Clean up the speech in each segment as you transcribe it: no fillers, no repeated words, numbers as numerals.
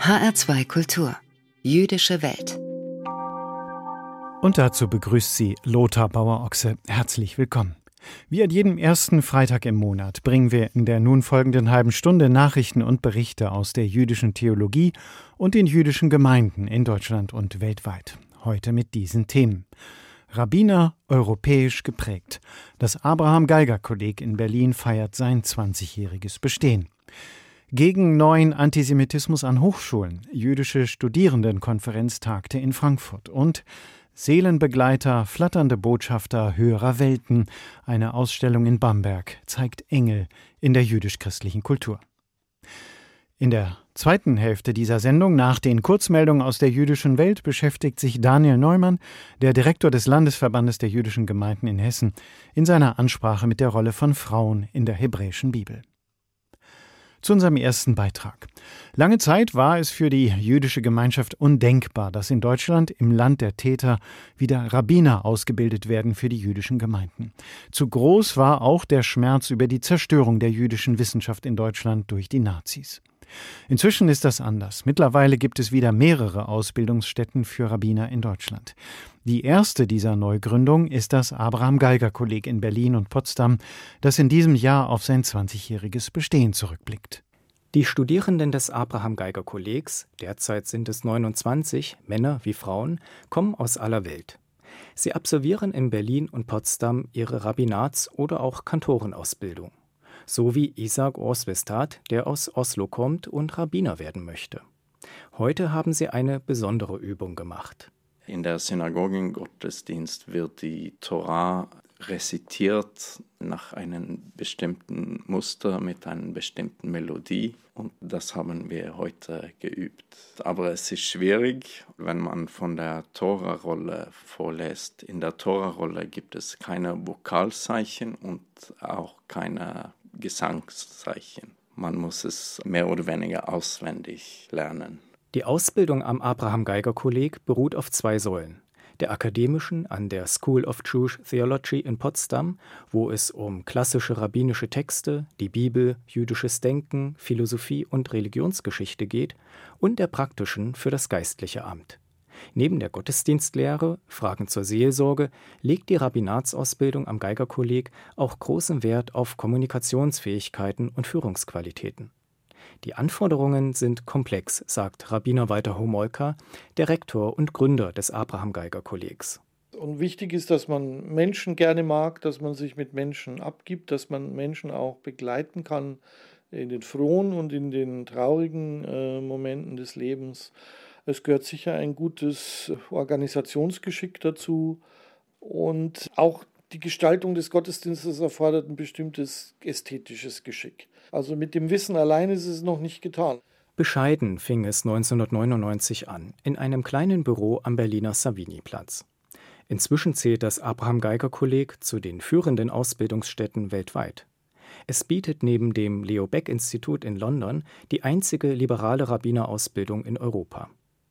HR2 Kultur. Jüdische Welt. Und dazu begrüßt Sie Lothar Bauer-Ochse. Herzlich willkommen. Wie an jedem ersten Freitag im Monat bringen wir in der nun folgenden halben Stunde Nachrichten und Berichte aus der jüdischen Theologie und den jüdischen Gemeinden in Deutschland und weltweit. Heute mit diesen Themen. Rabbiner europäisch geprägt. Das Abraham-Geiger-Kolleg in Berlin feiert sein 20-jähriges Bestehen. Gegen neuen Antisemitismus an Hochschulen. Jüdische Studierendenkonferenz tagte in Frankfurt. Und Seelenbegleiter, flatternde Botschafter höherer Welten. Eine Ausstellung in Bamberg zeigt Engel in der jüdisch-christlichen Kultur. In der zweiten Hälfte dieser Sendung, nach den Kurzmeldungen aus der jüdischen Welt, beschäftigt sich Daniel Neumann, der Direktor des Landesverbandes der jüdischen Gemeinden in Hessen, in seiner Ansprache mit der Rolle von Frauen in der hebräischen Bibel. Zu unserem ersten Beitrag. Lange Zeit war es für die jüdische Gemeinschaft undenkbar, dass in Deutschland, im Land der Täter, wieder Rabbiner ausgebildet werden für die jüdischen Gemeinden. Zu groß war auch der Schmerz über die Zerstörung der jüdischen Wissenschaft in Deutschland durch die Nazis. Inzwischen ist das anders. Mittlerweile gibt es wieder mehrere Ausbildungsstätten für Rabbiner in Deutschland. Die erste dieser Neugründung ist das Abraham-Geiger-Kolleg in Berlin und Potsdam, das in diesem Jahr auf sein 20-jähriges Bestehen zurückblickt. Die Studierenden des Abraham-Geiger-Kollegs, derzeit sind es 29, Männer wie Frauen, kommen aus aller Welt. Sie absolvieren in Berlin und Potsdam ihre Rabbinats- oder auch Kantorenausbildung. So wie Isaac Oswestad, der aus Oslo kommt und Rabbiner werden möchte. Heute haben sie eine besondere Übung gemacht. In der Synagogengottesdienst wird die Torah rezitiert nach einem bestimmten Muster mit einer bestimmten Melodie. Und das haben wir heute geübt. Aber es ist schwierig, wenn man von der Tora-Rolle vorlässt. In der Tora-Rolle gibt es keine Vokalzeichen und auch keine Gesangszeichen. Man muss es mehr oder weniger auswendig lernen. Die Ausbildung am Abraham-Geiger-Kolleg beruht auf zwei Säulen. Der akademischen an der School of Jewish Theology in Potsdam, wo es um klassische rabbinische Texte, die Bibel, jüdisches Denken, Philosophie und Religionsgeschichte geht, und der praktischen für das geistliche Amt. Neben der Gottesdienstlehre, Fragen zur Seelsorge, legt die Rabbinatsausbildung am Geiger-Kolleg auch großen Wert auf Kommunikationsfähigkeiten und Führungsqualitäten. Die Anforderungen sind komplex, sagt Rabbiner Walter Homolka, der Rektor und Gründer des Abraham-Geiger-Kollegs. Und wichtig ist, dass man Menschen gerne mag, dass man sich mit Menschen abgibt, dass man Menschen auch begleiten kann in den frohen und in den traurigen Momenten des Lebens. Es gehört sicher ein gutes Organisationsgeschick dazu und auch die Gestaltung des Gottesdienstes erfordert ein bestimmtes ästhetisches Geschick. Also mit dem Wissen allein ist es noch nicht getan. Bescheiden fing es 1999 an, in einem kleinen Büro am Berliner Savini-Platz. Inzwischen zählt das Abraham-Geiger-Kolleg zu den führenden Ausbildungsstätten weltweit. Es bietet neben dem Leo Baeck-Institut in London die einzige liberale Rabbinerausbildung in Europa.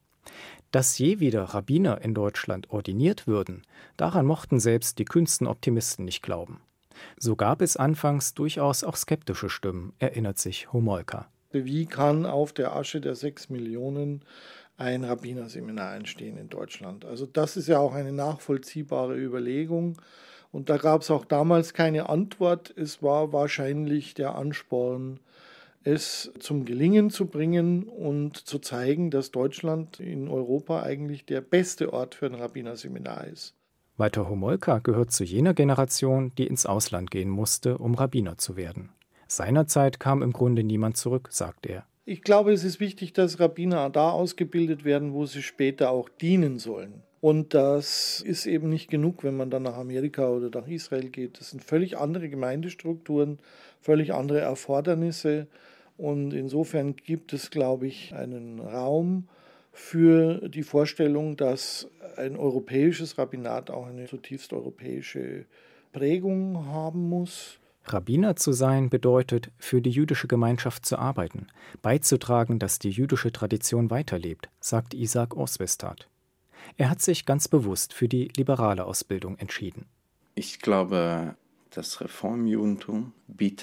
Dass je wieder Rabbiner in Deutschland ordiniert würden, daran mochten selbst die kühnsten Optimisten nicht glauben. So gab es anfangs durchaus auch skeptische Stimmen, erinnert sich Homolka. Wie kann auf der Asche der 6 Millionen ein Rabbinerseminar entstehen in Deutschland? Also das ist ja auch eine nachvollziehbare Überlegung. Und da gab es auch damals keine Antwort. Es war wahrscheinlich der Ansporn, es zum Gelingen zu bringen und zu zeigen, dass Deutschland in Europa eigentlich der beste Ort für ein Rabbinerseminar ist. Walter Homolka gehört zu jener Generation, die ins Ausland gehen musste, um Rabbiner zu werden. Seinerzeit kam im Grunde niemand zurück, sagt er. Ich glaube, es ist wichtig, dass Rabbiner da ausgebildet werden, wo sie später auch dienen sollen. Und das ist eben nicht genug, wenn man dann nach Amerika oder nach Israel geht. Das sind völlig andere Gemeindestrukturen, völlig andere Erfordernisse. Und insofern gibt es, glaube ich, einen Raum für die Vorstellung, dass ein europäisches Rabbinat auch eine zutiefst europäische Prägung haben muss. Rabbiner zu sein bedeutet, für die jüdische Gemeinschaft zu arbeiten, beizutragen, dass die jüdische Tradition weiterlebt, sagt Isaac Oswestad. Er hat sich ganz bewusst für die liberale Ausbildung entschieden. Ich glaube, das Reformjudentum bietet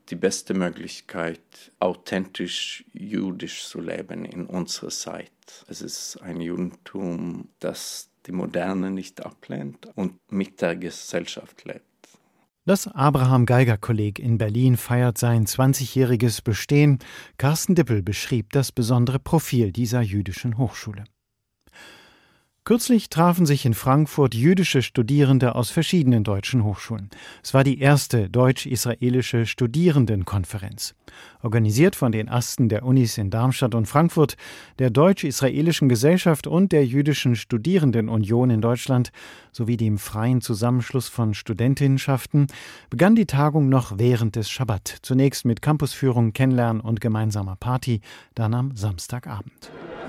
die beste Möglichkeit, authentisch jüdisch zu leben in unserer Zeit. Es ist ein Judentum, das die Moderne nicht ablehnt und mit der Gesellschaft lebt. Das Abraham-Geiger-Kolleg in Berlin feiert sein 20-jähriges Bestehen. Carsten Dippel beschrieb das besondere Profil dieser jüdischen Hochschule. Kürzlich trafen sich in Frankfurt jüdische Studierende aus verschiedenen deutschen Hochschulen. Es war die erste deutsch-israelische Studierendenkonferenz. Organisiert von den Asten der Unis in Darmstadt und Frankfurt, der Deutsch-Israelischen Gesellschaft und der Jüdischen Studierendenunion in Deutschland sowie dem Freien Zusammenschluss von Studentinnenschaften, begann die Tagung noch während des Schabbat. Zunächst mit Campusführung, Kennenlernen und gemeinsamer Party, dann am Samstagabend.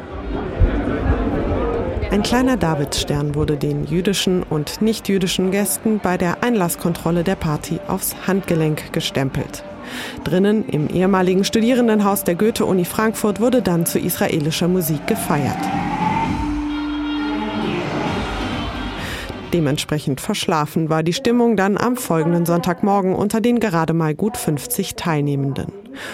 Ein kleiner Davidstern wurde den jüdischen und nicht-jüdischen Gästen bei der Einlasskontrolle der Party aufs Handgelenk gestempelt. Drinnen im ehemaligen Studierendenhaus der Goethe-Uni Frankfurt wurde dann zu israelischer Musik gefeiert. Dementsprechend verschlafen war die Stimmung dann am folgenden Sonntagmorgen unter den gerade mal gut 50 Teilnehmenden.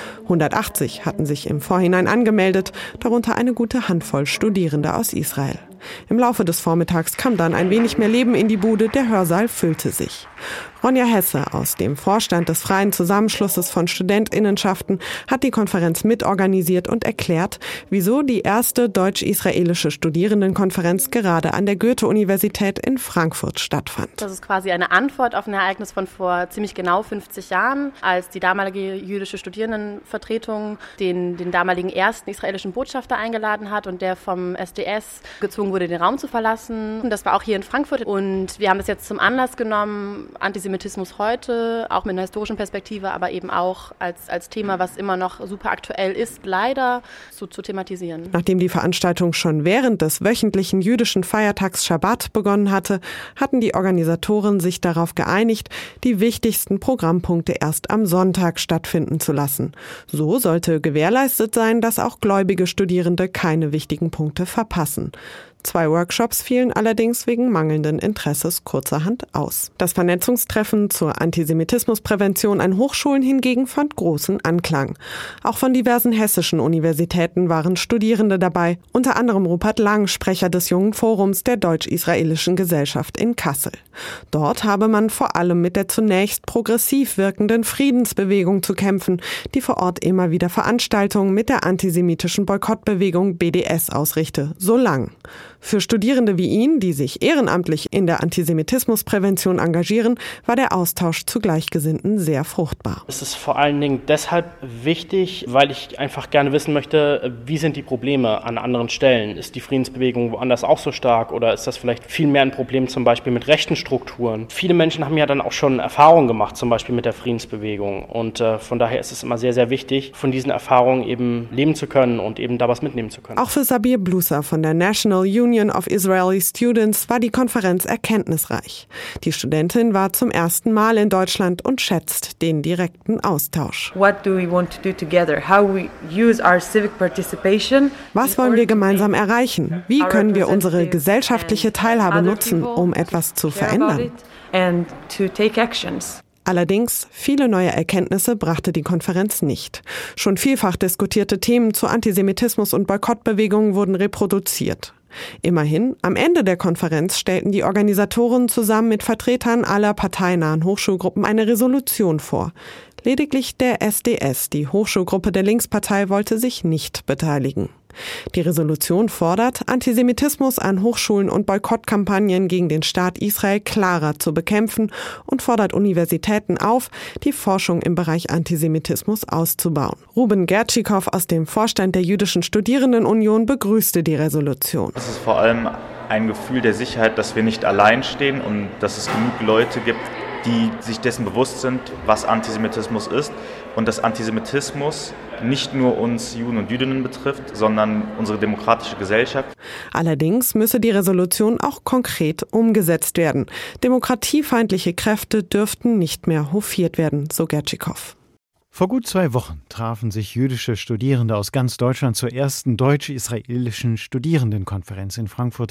180 hatten sich im Vorhinein angemeldet, darunter eine gute Handvoll Studierende aus Israel. Im Laufe des Vormittags kam dann ein wenig mehr Leben in die Bude, der Hörsaal füllte sich. Ronja Hesse aus dem Vorstand des Freien Zusammenschlusses von Studentinnenschaften hat die Konferenz mitorganisiert und erklärt, wieso die erste deutsch-israelische Studierendenkonferenz gerade an der Goethe-Universität in Frankfurt stattfand. Das ist quasi eine Antwort auf ein Ereignis von vor ziemlich genau 50 Jahren, als die damalige jüdische Studierendenvertretung den damaligen ersten israelischen Botschafter eingeladen hat und der vom SDS gezwungen wurde, den Raum zu verlassen. Das war auch hier in Frankfurt und wir haben das jetzt zum Anlass genommen, Antisemitismus heute, auch mit einer historischen Perspektive, aber eben auch als Thema, was immer noch super aktuell ist, leider zu thematisieren. Nachdem die Veranstaltung schon während des wöchentlichen jüdischen Feiertags Schabbat begonnen hatte, hatten die Organisatoren sich darauf geeinigt, die wichtigsten Programmpunkte erst am Sonntag stattfinden zu lassen. So sollte gewährleistet sein, dass auch gläubige Studierende keine wichtigen Punkte verpassen. 2 Workshops fielen allerdings wegen mangelnden Interesses kurzerhand aus. Das Vernetzungstreffen zur Antisemitismusprävention an Hochschulen hingegen fand großen Anklang. Auch von diversen hessischen Universitäten waren Studierende dabei, unter anderem Rupert Lang, Sprecher des Jungen Forums der Deutsch-Israelischen Gesellschaft in Kassel. Dort habe man vor allem mit der zunächst progressiv wirkenden Friedensbewegung zu kämpfen, die vor Ort immer wieder Veranstaltungen mit der antisemitischen Boykottbewegung BDS ausrichte, so Lang. Für Studierende wie ihn, die sich ehrenamtlich in der Antisemitismusprävention engagieren, war der Austausch zu Gleichgesinnten sehr fruchtbar. Es ist vor allen Dingen deshalb wichtig, weil ich einfach gerne wissen möchte, wie sind die Probleme an anderen Stellen? Ist die Friedensbewegung woanders auch so stark oder ist das vielleicht viel mehr ein Problem zum Beispiel mit rechten Strukturen? Viele Menschen haben ja dann auch schon Erfahrungen gemacht, zum Beispiel mit der Friedensbewegung und von daher ist es immer sehr, sehr wichtig, von diesen Erfahrungen eben leben zu können und eben da was mitnehmen zu können. Auch für Sabir Blusa von der National Union of Israeli Students war die Konferenz erkenntnisreich. Die Studentin war zum ersten Mal in Deutschland und schätzt den direkten Austausch. What do we want to do together? How we use our civic participation? Was wollen wir gemeinsam erreichen? Wie können wir unsere gesellschaftliche Teilhabe nutzen, um etwas zu verändern? And to take actions. Allerdings, viele neue Erkenntnisse brachte die Konferenz nicht. Schon vielfach diskutierte Themen zu Antisemitismus und Boykottbewegungen wurden reproduziert. Immerhin, am Ende der Konferenz stellten die Organisatoren zusammen mit Vertretern aller parteinahen Hochschulgruppen eine Resolution vor. Lediglich der SDS, die Hochschulgruppe der Linkspartei, wollte sich nicht beteiligen. Die Resolution fordert, Antisemitismus an Hochschulen und Boykottkampagnen gegen den Staat Israel klarer zu bekämpfen und fordert Universitäten auf, die Forschung im Bereich Antisemitismus auszubauen. Ruben Gertschikow aus dem Vorstand der Jüdischen Studierendenunion begrüßte die Resolution. Es ist vor allem ein Gefühl der Sicherheit, dass wir nicht allein stehen und dass es genug Leute gibt, die sich dessen bewusst sind, was Antisemitismus ist und dass Antisemitismus nicht nur uns Juden und Jüdinnen betrifft, sondern unsere demokratische Gesellschaft. Allerdings müsse die Resolution auch konkret umgesetzt werden. Demokratiefeindliche Kräfte dürften nicht mehr hofiert werden, so Gertschikow. Vor gut 2 Wochen trafen sich jüdische Studierende aus ganz Deutschland zur ersten deutsch-israelischen Studierendenkonferenz in Frankfurt.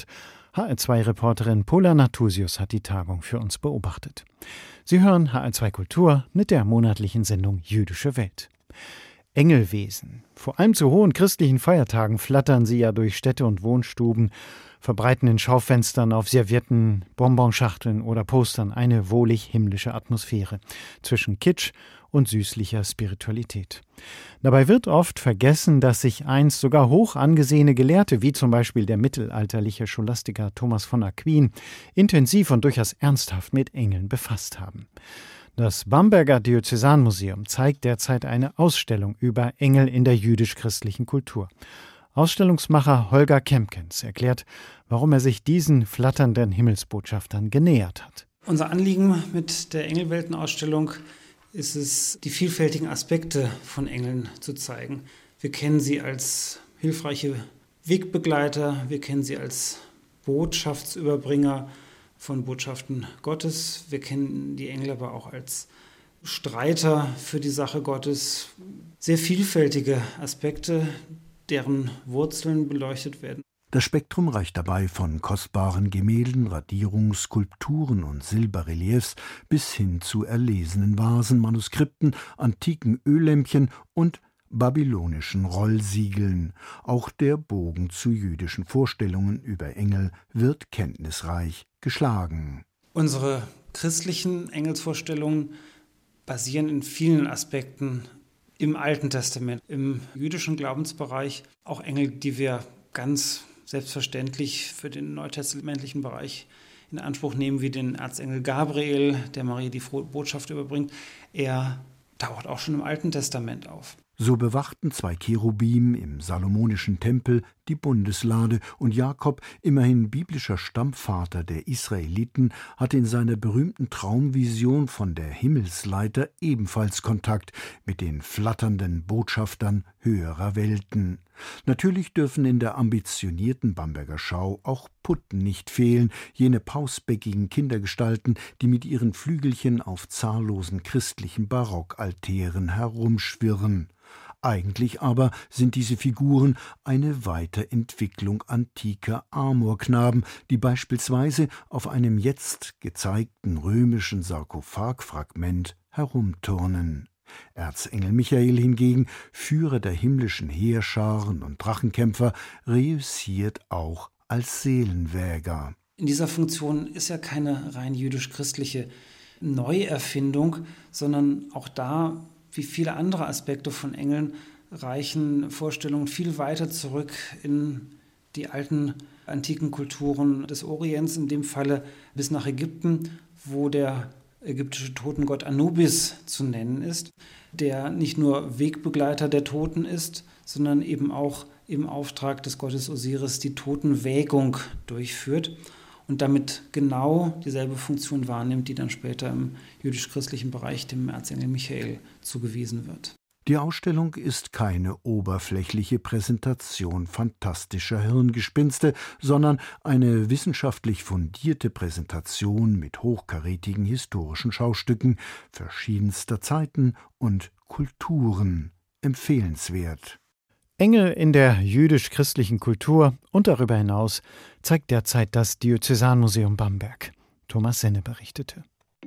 HR2-Reporterin Pola Nathusius hat die Tagung für uns beobachtet. Sie hören HR2 Kultur mit der monatlichen Sendung Jüdische Welt. Engelwesen. Vor allem zu hohen christlichen Feiertagen flattern sie ja durch Städte und Wohnstuben, verbreiten in Schaufenstern, auf Servietten, Bonbonschachteln oder Postern eine wohlig himmlische Atmosphäre zwischen Kitsch und süßlicher Spiritualität. Dabei wird oft vergessen, dass sich einst sogar hoch angesehene Gelehrte, wie zum Beispiel der mittelalterliche Scholastiker Thomas von Aquin, intensiv und durchaus ernsthaft mit Engeln befasst haben. Das Bamberger Diözesanmuseum zeigt derzeit eine Ausstellung über Engel in der jüdisch-christlichen Kultur. Ausstellungsmacher Holger Kempkens erklärt, warum er sich diesen flatternden Himmelsbotschaftern genähert hat. Unser Anliegen mit der Engelweltenausstellung ist es, die vielfältigen Aspekte von Engeln zu zeigen. Wir kennen sie als hilfreiche Wegbegleiter, wir kennen sie als Botschaftsüberbringer von Botschaften Gottes. Wir kennen die Engel aber auch als Streiter für die Sache Gottes. Sehr vielfältige Aspekte, deren Wurzeln beleuchtet werden. Das Spektrum reicht dabei von kostbaren Gemälden, Radierungen, Skulpturen und Silberreliefs bis hin zu erlesenen Vasen, Manuskripten, antiken Öllämpchen und babylonischen Rollsiegeln. Auch der Bogen zu jüdischen Vorstellungen über Engel wird kenntnisreich geschlagen. Unsere christlichen Engelsvorstellungen basieren in vielen Aspekten im Alten Testament, im jüdischen Glaubensbereich. Auch Engel, die wir ganz selbstverständlich für den neutestamentlichen Bereich in Anspruch nehmen, wie den Erzengel Gabriel, der Maria die frohe Botschaft überbringt. Er taucht auch schon im Alten Testament auf. So bewachten 2 Cherubim im salomonischen Tempel die Bundeslade und Jakob, immerhin biblischer Stammvater der Israeliten, hatte in seiner berühmten Traumvision von der Himmelsleiter ebenfalls Kontakt mit den flatternden Botschaftern höherer Welten. Natürlich dürfen in der ambitionierten Bamberger Schau auch Putten nicht fehlen, jene pausbäckigen Kindergestalten, die mit ihren Flügelchen auf zahllosen christlichen Barockaltären herumschwirren. Eigentlich aber sind diese Figuren eine Weiterentwicklung antiker Amorknaben, die beispielsweise auf einem jetzt gezeigten römischen Sarkophagfragment herumturnen. Erzengel Michael hingegen, Führer der himmlischen Heerscharen und Drachenkämpfer, reüssiert auch als Seelenwäger. In dieser Funktion ist ja keine rein jüdisch-christliche Neuerfindung, sondern auch da, wie viele andere Aspekte von Engeln, reichen Vorstellungen viel weiter zurück in die alten antiken Kulturen des Orients, in dem Falle bis nach Ägypten, wo der ägyptische Totengott Anubis zu nennen ist, der nicht nur Wegbegleiter der Toten ist, sondern eben auch im Auftrag des Gottes Osiris die Totenwägung durchführt und damit genau dieselbe Funktion wahrnimmt, die dann später im jüdisch-christlichen Bereich dem Erzengel Michael zugewiesen wird. Die Ausstellung ist keine oberflächliche Präsentation fantastischer Hirngespinste, sondern eine wissenschaftlich fundierte Präsentation mit hochkarätigen historischen Schaustücken verschiedenster Zeiten und Kulturen. Empfehlenswert. Engel in der jüdisch-christlichen Kultur und darüber hinaus zeigt derzeit das Diözesanmuseum Bamberg. Thomas Senne berichtete.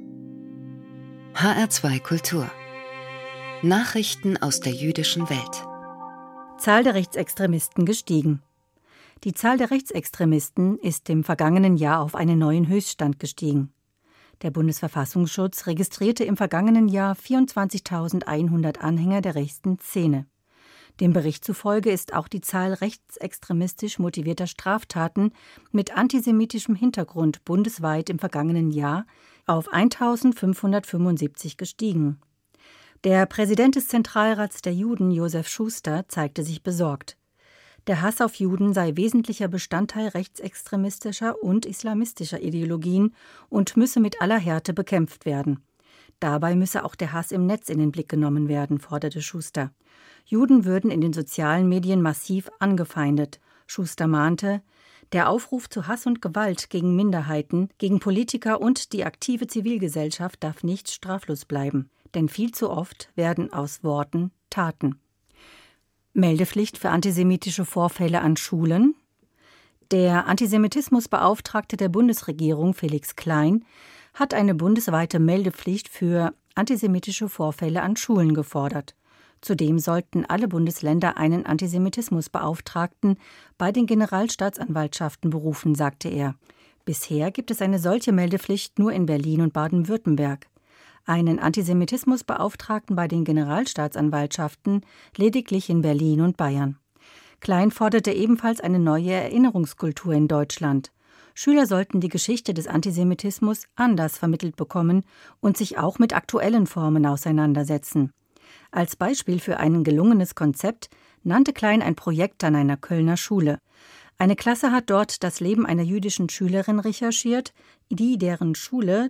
HR2 Kultur. Nachrichten aus der jüdischen Welt. Zahl der Rechtsextremisten gestiegen. Die Zahl der Rechtsextremisten ist im vergangenen Jahr auf einen neuen Höchststand gestiegen. Der Bundesverfassungsschutz registrierte im vergangenen Jahr 24.100 Anhänger der rechten Szene. Dem Bericht zufolge ist auch die Zahl rechtsextremistisch motivierter Straftaten mit antisemitischem Hintergrund bundesweit im vergangenen Jahr auf 1.575 gestiegen. Der Präsident des Zentralrats der Juden, Josef Schuster, zeigte sich besorgt. Der Hass auf Juden sei wesentlicher Bestandteil rechtsextremistischer und islamistischer Ideologien und müsse mit aller Härte bekämpft werden. Dabei müsse auch der Hass im Netz in den Blick genommen werden, forderte Schuster. Juden würden in den sozialen Medien massiv angefeindet. Schuster mahnte, der Aufruf zu Hass und Gewalt gegen Minderheiten, gegen Politiker und die aktive Zivilgesellschaft darf nicht straflos bleiben. Denn viel zu oft werden aus Worten Taten. Meldepflicht für antisemitische Vorfälle an Schulen. Der Antisemitismusbeauftragte der Bundesregierung, Felix Klein, hat eine bundesweite Meldepflicht für antisemitische Vorfälle an Schulen gefordert. Zudem sollten alle Bundesländer einen Antisemitismusbeauftragten bei den Generalstaatsanwaltschaften berufen, sagte er. Bisher gibt es eine solche Meldepflicht nur in Berlin und Baden-Württemberg. Einen Antisemitismusbeauftragten bei den Generalstaatsanwaltschaften lediglich in Berlin und Bayern. Klein forderte ebenfalls eine neue Erinnerungskultur in Deutschland. Schüler sollten die Geschichte des Antisemitismus anders vermittelt bekommen und sich auch mit aktuellen Formen auseinandersetzen. Als Beispiel für ein gelungenes Konzept nannte Klein ein Projekt an einer Kölner Schule. Eine Klasse hat dort das Leben einer jüdischen Schülerin recherchiert, die deren Schule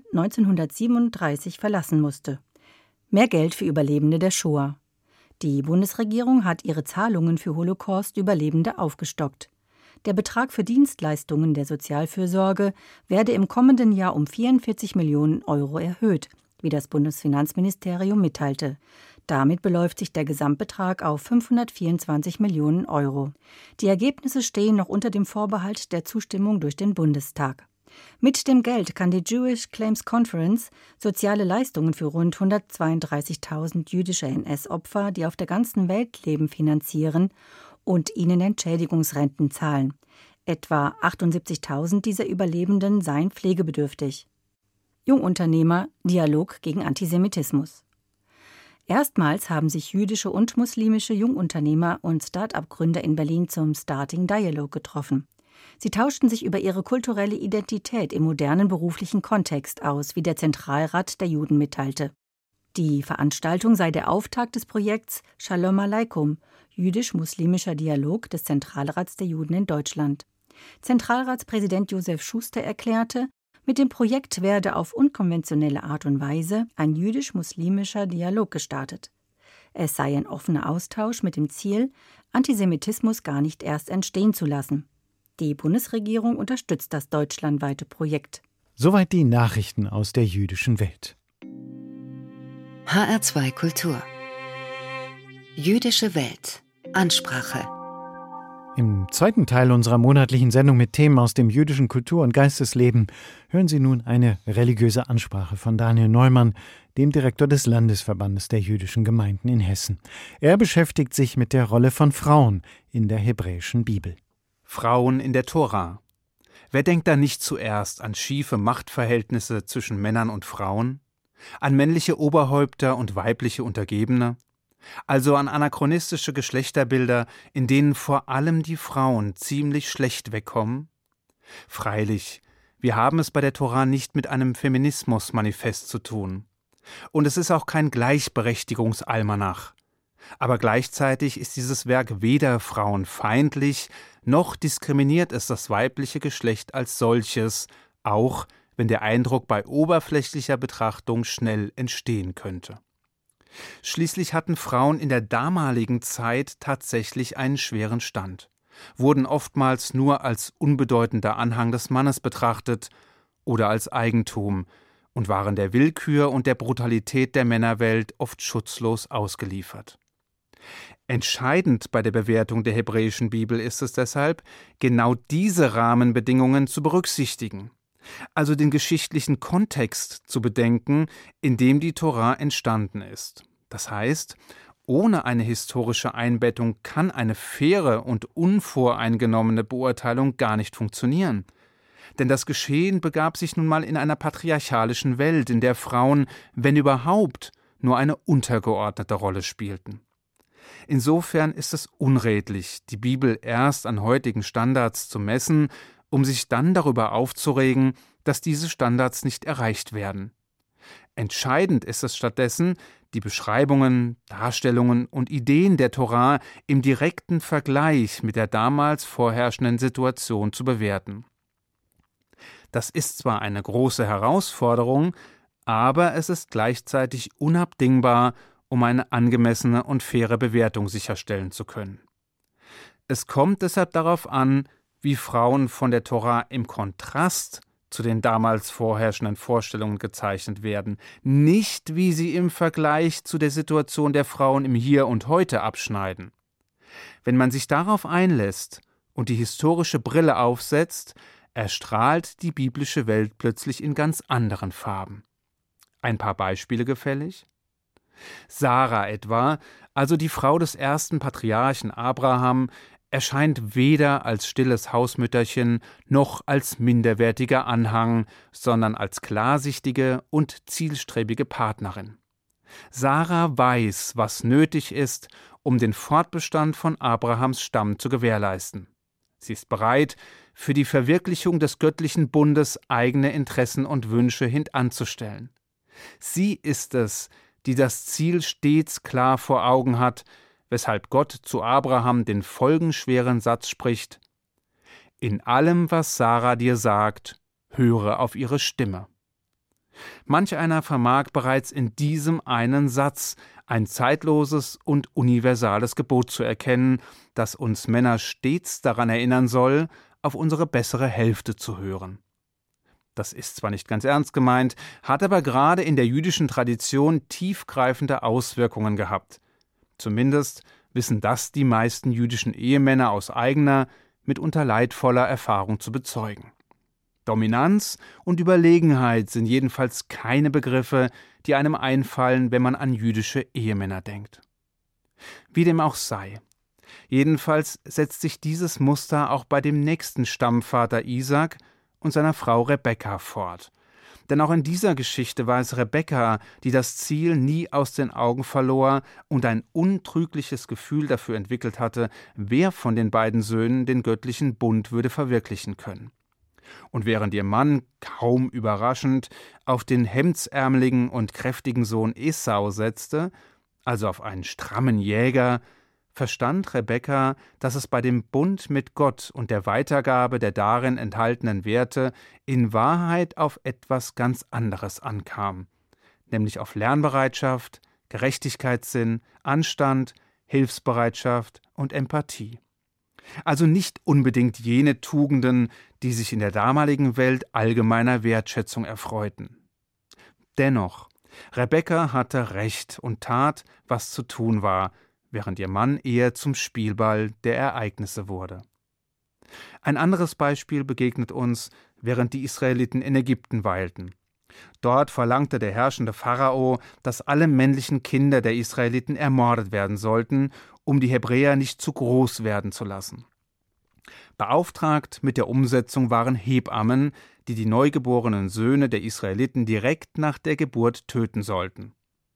1937 verlassen musste. Mehr Geld für Überlebende der Shoah. Die Bundesregierung hat ihre Zahlungen für Holocaust-Überlebende aufgestockt. Der Betrag für Dienstleistungen der Sozialfürsorge werde im kommenden Jahr um 44 Millionen Euro erhöht, wie das Bundesfinanzministerium mitteilte. Damit beläuft sich der Gesamtbetrag auf 524 Millionen Euro. Die Ergebnisse stehen noch unter dem Vorbehalt der Zustimmung durch den Bundestag. Mit dem Geld kann die Jewish Claims Conference soziale Leistungen für rund 132.000 jüdische NS-Opfer, die auf der ganzen Welt leben, finanzieren und ihnen Entschädigungsrenten zahlen. Etwa 78.000 dieser Überlebenden seien pflegebedürftig. Jungunternehmer, Dialog gegen Antisemitismus. Erstmals haben sich jüdische und muslimische Jungunternehmer und Start-up-Gründer in Berlin zum Starting Dialog getroffen. Sie tauschten sich über ihre kulturelle Identität im modernen beruflichen Kontext aus, wie der Zentralrat der Juden mitteilte. Die Veranstaltung sei der Auftakt des Projekts Shalom Aleikum, jüdisch-muslimischer Dialog des Zentralrats der Juden in Deutschland. Zentralratspräsident Josef Schuster erklärte, mit dem Projekt werde auf unkonventionelle Art und Weise ein jüdisch-muslimischer Dialog gestartet. Es sei ein offener Austausch mit dem Ziel, Antisemitismus gar nicht erst entstehen zu lassen. Die Bundesregierung unterstützt das deutschlandweite Projekt. Soweit die Nachrichten aus der jüdischen Welt. HR2 Kultur. Jüdische Welt. Ansprache. Im zweiten Teil unserer monatlichen Sendung mit Themen aus dem jüdischen Kultur- und Geistesleben hören Sie nun eine religiöse Ansprache von Daniel Neumann, dem Direktor des Landesverbandes der jüdischen Gemeinden in Hessen. Er beschäftigt sich mit der Rolle von Frauen in der hebräischen Bibel. Frauen in der Tora. Wer denkt da nicht zuerst an schiefe Machtverhältnisse zwischen Männern und Frauen? An männliche Oberhäupter und weibliche Untergebene? Also an anachronistische Geschlechterbilder, in denen vor allem die Frauen ziemlich schlecht wegkommen? Freilich, wir haben es bei der Tora nicht mit einem Feminismus-Manifest zu tun. Und es ist auch kein Gleichberechtigungsalmanach. Aber gleichzeitig ist dieses Werk weder frauenfeindlich, noch diskriminiert es das weibliche Geschlecht als solches, auch wenn der Eindruck bei oberflächlicher Betrachtung schnell entstehen könnte. Schließlich hatten Frauen in der damaligen Zeit tatsächlich einen schweren Stand, wurden oftmals nur als unbedeutender Anhang des Mannes betrachtet oder als Eigentum und waren der Willkür und der Brutalität der Männerwelt oft schutzlos ausgeliefert. Entscheidend bei der Bewertung der hebräischen Bibel ist es deshalb, genau diese Rahmenbedingungen zu berücksichtigen, also den geschichtlichen Kontext zu bedenken, in dem die Tora entstanden ist. Das heißt, ohne eine historische Einbettung kann eine faire und unvoreingenommene Beurteilung gar nicht funktionieren. Denn das Geschehen begab sich nun mal in einer patriarchalischen Welt, in der Frauen, wenn überhaupt, nur eine untergeordnete Rolle spielten. Insofern ist es unredlich, die Bibel erst an heutigen Standards zu messen, um sich dann darüber aufzuregen, dass diese Standards nicht erreicht werden. Entscheidend ist es stattdessen, die Beschreibungen, Darstellungen und Ideen der Tora im direkten Vergleich mit der damals vorherrschenden Situation zu bewerten. Das ist zwar eine große Herausforderung, aber es ist gleichzeitig unabdingbar, um eine angemessene und faire Bewertung sicherstellen zu können. Es kommt deshalb darauf an, wie Frauen von der Tora im Kontrast zu den damals vorherrschenden Vorstellungen gezeichnet werden, nicht wie sie im Vergleich zu der Situation der Frauen im Hier und Heute abschneiden. Wenn man sich darauf einlässt, und die historische Brille aufsetzt, erstrahlt die biblische Welt plötzlich in ganz anderen Farben. Ein paar Beispiele gefällig? Sarah etwa, also die Frau des ersten Patriarchen Abraham, erscheint weder als stilles Hausmütterchen noch als minderwertiger Anhang, sondern als klarsichtige und zielstrebige Partnerin. Sarah weiß, was nötig ist, um den Fortbestand von Abrahams Stamm zu gewährleisten. Sie ist bereit, für die Verwirklichung des göttlichen Bundes eigene Interessen und Wünsche hintanzustellen. Sie ist es, die das Ziel stets klar vor Augen hat, weshalb Gott zu Abraham den folgenschweren Satz spricht: In allem, was Sarah dir sagt, höre auf ihre Stimme. Manch einer vermag bereits in diesem einen Satz ein zeitloses und universales Gebot zu erkennen, das uns Männer stets daran erinnern soll, auf unsere bessere Hälfte zu hören. Das ist zwar nicht ganz ernst gemeint, hat aber gerade in der jüdischen Tradition tiefgreifende Auswirkungen gehabt. Zumindest wissen das die meisten jüdischen Ehemänner aus eigener, mitunter leidvoller Erfahrung zu bezeugen. Dominanz und Überlegenheit sind jedenfalls keine Begriffe, die einem einfallen, wenn man an jüdische Ehemänner denkt. Wie dem auch sei. Jedenfalls setzt sich dieses Muster auch bei dem nächsten Stammvater Isaak und seiner Frau Rebekka fort. Denn auch in dieser Geschichte war es Rebekka, die das Ziel nie aus den Augen verlor und ein untrügliches Gefühl dafür entwickelt hatte, wer von den beiden Söhnen den göttlichen Bund würde verwirklichen können. Und während ihr Mann, kaum überraschend, auf den hemdsärmeligen und kräftigen Sohn Esau setzte, also auf einen strammen Jäger, verstand Rebekka, dass es bei dem Bund mit Gott und der Weitergabe der darin enthaltenen Werte in Wahrheit auf etwas ganz anderes ankam, nämlich auf Lernbereitschaft, Gerechtigkeitssinn, Anstand, Hilfsbereitschaft und Empathie. Also nicht unbedingt jene Tugenden, die sich in der damaligen Welt allgemeiner Wertschätzung erfreuten. Dennoch, Rebekka hatte Recht und tat, was zu tun war, während ihr Mann eher zum Spielball der Ereignisse wurde. Ein anderes Beispiel begegnet uns, während die Israeliten in Ägypten weilten. Dort verlangte der herrschende Pharao, dass alle männlichen Kinder der Israeliten ermordet werden sollten, um die Hebräer nicht zu groß werden zu lassen. Beauftragt mit der Umsetzung waren Hebammen, die die neugeborenen Söhne der Israeliten direkt nach der Geburt töten sollten.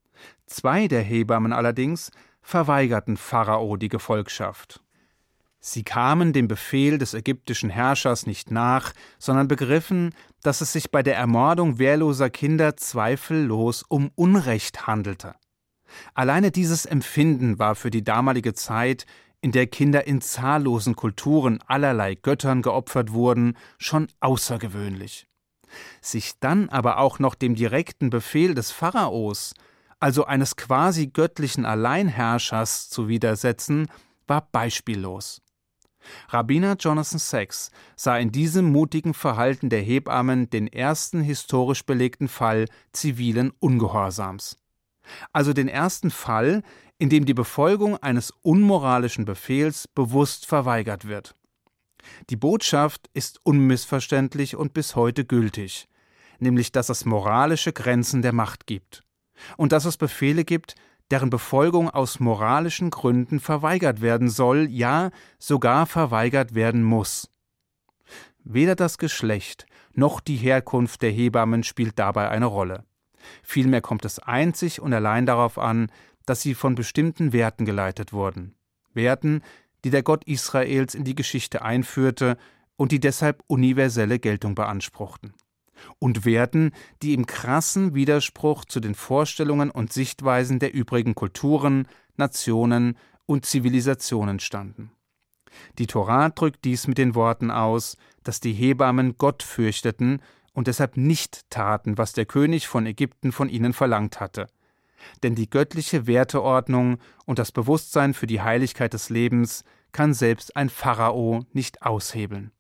2 der Hebammen allerdings verweigerten Pharao die Gefolgschaft. Sie kamen dem Befehl des ägyptischen Herrschers nicht nach, sondern begriffen, dass es sich bei der Ermordung wehrloser Kinder zweifellos um Unrecht handelte. Alleine dieses Empfinden war für die damalige Zeit, in der Kinder in zahllosen Kulturen allerlei Göttern geopfert wurden, schon außergewöhnlich. Sich dann aber auch noch dem direkten Befehl des Pharaos, also eines quasi göttlichen Alleinherrschers, zu widersetzen, war beispiellos. Rabbiner Jonathan Sacks sah in diesem mutigen Verhalten der Hebammen den ersten historisch belegten Fall zivilen Ungehorsams. Also den ersten Fall, in dem die Befolgung eines unmoralischen Befehls bewusst verweigert wird. Die Botschaft ist unmissverständlich und bis heute gültig, nämlich dass es moralische Grenzen der Macht gibt und dass es Befehle gibt, deren Befolgung aus moralischen Gründen verweigert werden soll, ja sogar verweigert werden muss. Weder das Geschlecht noch die Herkunft der Hebammen spielt dabei eine Rolle. Vielmehr kommt es einzig und allein darauf an, dass sie von bestimmten Werten geleitet wurden. Werten, die der Gott Israels in die Geschichte einführte und die deshalb universelle Geltung beanspruchten. Und Werten, die im krassen Widerspruch zu den Vorstellungen und Sichtweisen der übrigen Kulturen, Nationen und Zivilisationen standen. Die Tora drückt dies mit den Worten aus, dass die Hebammen Gott fürchteten und deshalb nicht taten, was der König von Ägypten von ihnen verlangt hatte. Denn die göttliche Werteordnung und das Bewusstsein für die Heiligkeit des Lebens kann selbst ein Pharao nicht aushebeln.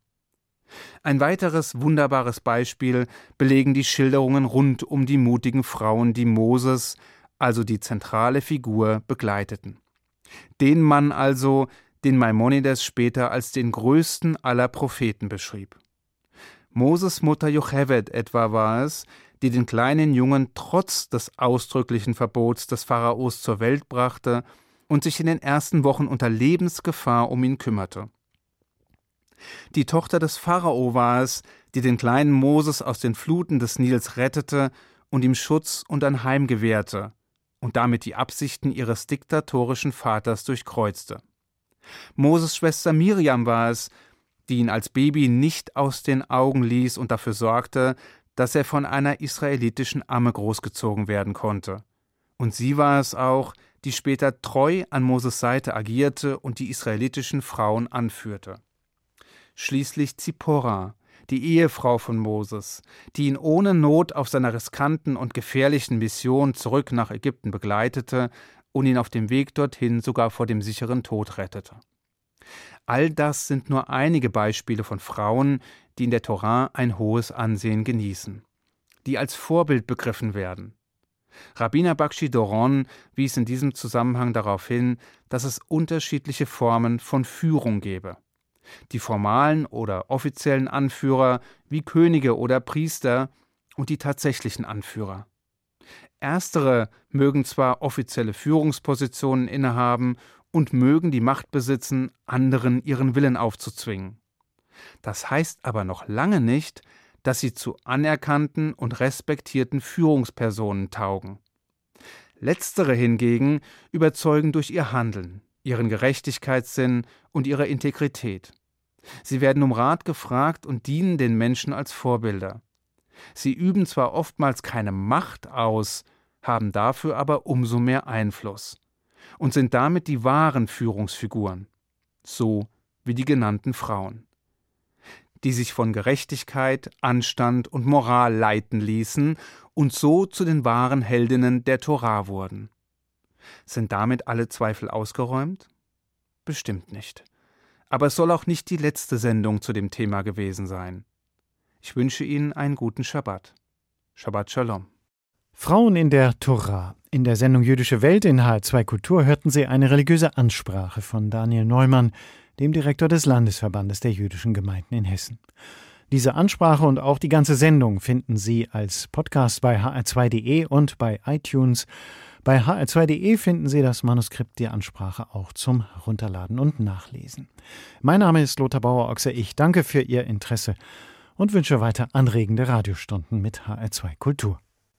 Ein weiteres wunderbares Beispiel belegen die Schilderungen rund um die mutigen Frauen, die Moses, also die zentrale Figur, begleiteten. Den Mann also, den Maimonides später als den größten aller Propheten beschrieb. Moses Mutter Jochebed etwa war es, die den kleinen Jungen trotz des ausdrücklichen Verbots des Pharaos zur Welt brachte und sich in den ersten Wochen unter Lebensgefahr um ihn kümmerte. Die Tochter des Pharao war es, die den kleinen Moses aus den Fluten des Nils rettete und ihm Schutz und ein Heim gewährte und damit die Absichten ihres diktatorischen Vaters durchkreuzte. Moses' Schwester Miriam war es, die ihn als Baby nicht aus den Augen ließ und dafür sorgte, dass er von einer israelitischen Amme großgezogen werden konnte. Und sie war es auch, die später treu an Moses Seite agierte und die israelitischen Frauen anführte. Schließlich Zipporah, die Ehefrau von Moses, die ihn ohne Not auf seiner riskanten und gefährlichen Mission zurück nach Ägypten begleitete und ihn auf dem Weg dorthin sogar vor dem sicheren Tod rettete. All das sind nur einige Beispiele von Frauen, die in der Tora ein hohes Ansehen genießen, die als Vorbild begriffen werden. Rabbiner Bakshi Doron wies in diesem Zusammenhang darauf hin, dass es unterschiedliche Formen von Führung gebe. Die formalen oder offiziellen Anführer wie Könige oder Priester und die tatsächlichen Anführer. Erstere mögen zwar offizielle Führungspositionen innehaben und mögen die Macht besitzen, anderen ihren Willen aufzuzwingen. Das heißt aber noch lange nicht, dass sie zu anerkannten und respektierten Führungspersonen taugen. Letztere hingegen überzeugen durch ihr Handeln, ihren Gerechtigkeitssinn und ihre Integrität. Sie werden um Rat gefragt und dienen den Menschen als Vorbilder. Sie üben zwar oftmals keine Macht aus, haben dafür aber umso mehr Einfluss und sind damit die wahren Führungsfiguren, so wie die genannten Frauen, die sich von Gerechtigkeit, Anstand und Moral leiten ließen und so zu den wahren Heldinnen der Tora wurden. Sind damit alle Zweifel ausgeräumt? Bestimmt nicht. Aber es soll auch nicht die letzte Sendung zu dem Thema gewesen sein. Ich wünsche Ihnen einen guten Schabbat. Shabbat Shalom. Frauen in der Tora. In der Sendung Jüdische Welt in HR2 Kultur hörten Sie eine religiöse Ansprache von Daniel Neumann, dem Direktor des Landesverbandes der jüdischen Gemeinden in Hessen. Diese Ansprache und auch die ganze Sendung finden Sie als Podcast bei hr2.de und bei iTunes. Bei hr2.de finden Sie das Manuskript der Ansprache auch zum Herunterladen und Nachlesen. Mein Name ist Lothar Bauer-Ochse. Ich danke für Ihr Interesse und wünsche weiter anregende Radiostunden mit HR2 Kultur.